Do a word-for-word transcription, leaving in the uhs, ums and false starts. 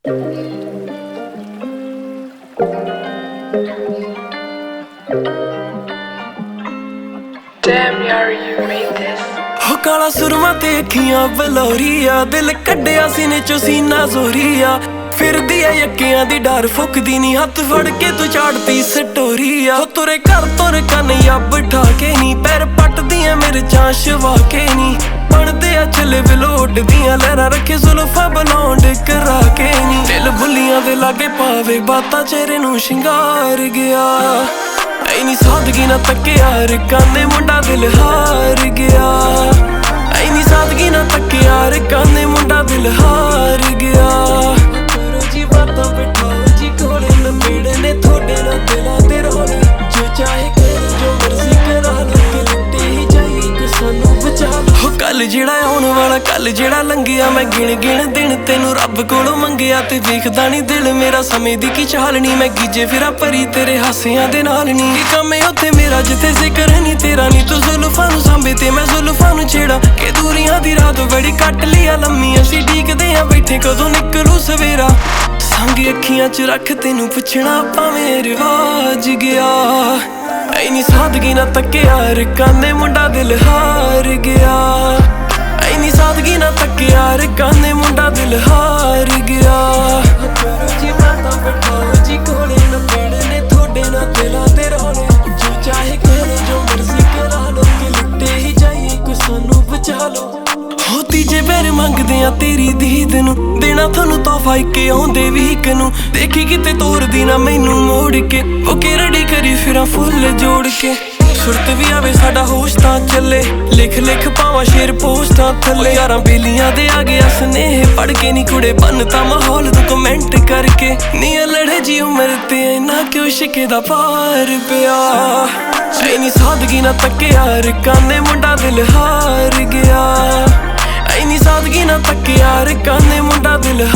Damn yaar, you made this. ਹੋ ਕਾਲਾ ਸੁਰਮਾ ਤੇ ਅੱਖੀਆਂ ਬਲੌਰੀਆ, ਦਿਲ ਕੱਢਿਆ ਸੀਨੇ ਚੋਂ ਸੀਨਾ ਜ਼ੋਰੀਆ। ਫਿਰਦੀ ਐ ਯੱਕਿਆਂ ਦੀ ਡਰ ਫੁੱਕਦੀ ਨੀ, ਹੱਥ ਫੜ ਕੇ ਤੂੰ ਚਾੜਤੀ ਸਟੋਰੀਆ। ਹੋ ਤੁਰੇ ਘਰ ਤੁਰ ਕੰਨਿਆ ਬਿਠਾ ਕੇ ਨੀ, ਪੈਰ ਪੱਟਦੀਆਂ ਮਿਰਚਾਂ ਸ਼ਵਾ ਕੇ ਨੀ। ਬਣਦੇ ਆ ਛੱਲੇ ਵਿਲੋਟ ਦੀਆਂ ਲਹਿਰਾਂ, ਰੱਖੇ ਜ਼ੁਲਫਾਂ ਬਲੌਂਡ ਕਰਾ ਕੇ ਨੀ। ਦਿਲ ਬੁੱਲੀਆਂ ਦੇ ਲਾਗੇ ਪਾਵੇ ਬਾਤਾਂ, ਚਿਹਰੇ ਨੂੰ ਸ਼ਿੰਗਾਰ ਗਿਆ। ਐ ਨੀ ਸਾਦਗੀ ਨਾ ਤੱਕਿਆ ਰਕਾਨੇ, ਮੁੰਡਾ ਦਿਲ ਹਾਰ ਗਿਆ। ਐ ਨੀ ਸਾਦਗੀ ਨਾ ਤੱਕਿਆ ਰਕਾਨੇ, ਮੁੰਡਾ ਦਿਲ ਹਾਰ ਗਿਆ। ਕਰੋ ਜੀ ਬਾਤਾਂ ਬਿਠਾਓ ਜੀ ਕੋਲੇ, ਲਪੇੜੇ ਨੇ ਥੋੜੇ ਨਾਲ ਦਿਲਾਂ ਦੇ ਰੋਲੇ। ਜੋ ਚਾਹੇ ਕਰ ਜੋ ਮਰਜ਼ੀ ਕਰਾ ਲੋ, ਕਿ ਲੁੱਟੇ ਹੀ ਜਾਈਏ ਕਿ ਸਾਨੂੰ ਬਚਾ ਲੋ। ਹੋ ਕੱਲ ਜਿਹੜਾ ਆਉਣ ਵਾਲਾ, ਕੱਲ ਜਿਹੜਾ ਲੰਘਿਆ, ਮੈਂ ਗਿਣ ਗਿਣ ਦਿਨ ਤੈਨੂੰ ਰੱਬ ਕੋਲੋਂ ਮੰਗਿਆ। ਤੇ ਵੇਖਦਾ ਨੀ ਦਿਲ ਮੇਰਾ ਸਮੇਂ ਦੀ ਕੀ ਚਾਲ ਨੀ, ਮੈਂ ਗੀਜੇ ਫਿਰਾਂ ਭਰੀ ਤੇਰੇ ਹਾਸਿਆਂ ਦੇ ਨਾਲ ਨੀ। ਕੀ ਕੰਮ ਏ ਉੱਥੇ ਮੇਰਾ ਜਿੱਥੇ ਜ਼ਿਕਰ ਨੀ ਤੇਰਾ ਨੀ, ਤੂੰ ਜ਼ੁਲਫਾਂ ਨੂੰ ਸਾਂਭੇ ਤੇ ਮੈਂ ਜ਼ੁਲਫਾਂ ਨੂੰ ਛੇੜਾ। ਕਿ ਦੂਰੀਆਂ ਦੀ ਰਾਤ ਬੜੀ ਕੱਟ ਲਿਆ ਲੰਮੀ, ਅਸੀਂ ਡੀਕਦੇ ਆਂ ਬੈਠੇ ਕਦੋਂ ਨਿਕਲੂ ਸਵੇਰਾ। ਸੰਗ ਅੱਖੀਆਂ ਚ ਰੱਖ ਤੈਨੂੰ ਪੁੱਛਣਾ ਭਾਵੇਂ ਰਿਵਾਜ ਗਿਆ। ਐ ਨੀ ਸਾਦਗੀ ਨਾ ਤੱਕਿਆ ਰਕਾਨੇ, ਮੁੰਡਾ ਦਿਲ ਹਾਰ ਗਿਆ। ਐ ਨੀ ਸਾਦਗੀ ਨਾ ਤੱਕਿਆ ਰਕਾਨੇ, ਮੁੰਡਾ ਦਿਲ ਹਾਰ ਗਿਆ। ਕਰੋ ਜੀ ਬਾਤਾਂ ਬਿਠਾਓ ਜੀ ਕੋਲੇ, ਲਪੇੜੇ ਨੇ ਥੋੜੇ ਨਾਲ ਦਿਲਾਂ ਦੇ ਰੋਲੇ। ਜੋ ਚਾਹੇ ਕਰੋ ਜੋ ਮਰਜ਼ੀ ਕਰਾ ਲੋ, ਕਿ ਲੁੱਟੇ ਹੀ ਜਾਈਏ ਕੋਈ ਸਾਨੂੰ ਬਚਾ ਲੋ। ਹੋ ਤੀਜੇ ਪੈਰ ਮੰਗਦੇ ਆ ਤੇਰੀ ਦੀਦ ਨੂੰ, ਦੇਣਾ ਤੁਹਾਨੂੰ ਤੋਹਫਾ ਇੱਕ ਆਉਂਦੇ ਵੀਕ ਨੂੰ। ਦੇਖੀ ਕਿਤੇ ਤੋਰਦੀ ਨਾ ਮੈਨੂੰ ਮੋੜ ਕੇ, ਉਹ ਕੇ ਰੈਡੀ ਕਰੀ ਫਿਰਾਂ ਫੁੱਲ ਜੋੜ ਕੇ। ਸੁਰਤ ਵੀ ਆਵੇ ਸਾਡਾ ਹੋਸ਼ ਤਾਂ ਚੱਲੇ, ਲਿਖ ਲਿਖ ਪਾਵਾਂ ਸ਼ੇਰ ਪੋਸਟਾਂ ਥੱਲੇ। ਯਾਰਾਂ ਬੇਲੀਆਂ ਦੇ ਆ ਗਿਆ ਸੁਨੇਹੇ ਪੜ ਕੇ ਨੀ, ਕੁੜੇ ਬੰਨਤਾ ਮਾਹੌਲ ਤੂੰ ਕਮੈਂਟ ਕਰਕੇ। ਨੀ ਲੜੇ ਜੀ ਉਮਰ ਤੇ ਇੰਨਾ ਕਿਉਂ ਸ਼ਿਕੇ ਦਾ ਪਾਰ ਪਿਆ। ਐ ਨੀ ਸਾਦਗੀ ਨਾ ਤੱਕਿਆ ਰਕਾਨੇ, ਮੁੰਡਾ ਦਿਲ ਹਾਰ ਗਿਆ। ਐ ਨੀ ਸਾਦਗੀ ਨਾ ਤੱਕਿਆ ਰਕਾਨੇ, ਮੁੰਡਾ ਦਿਲ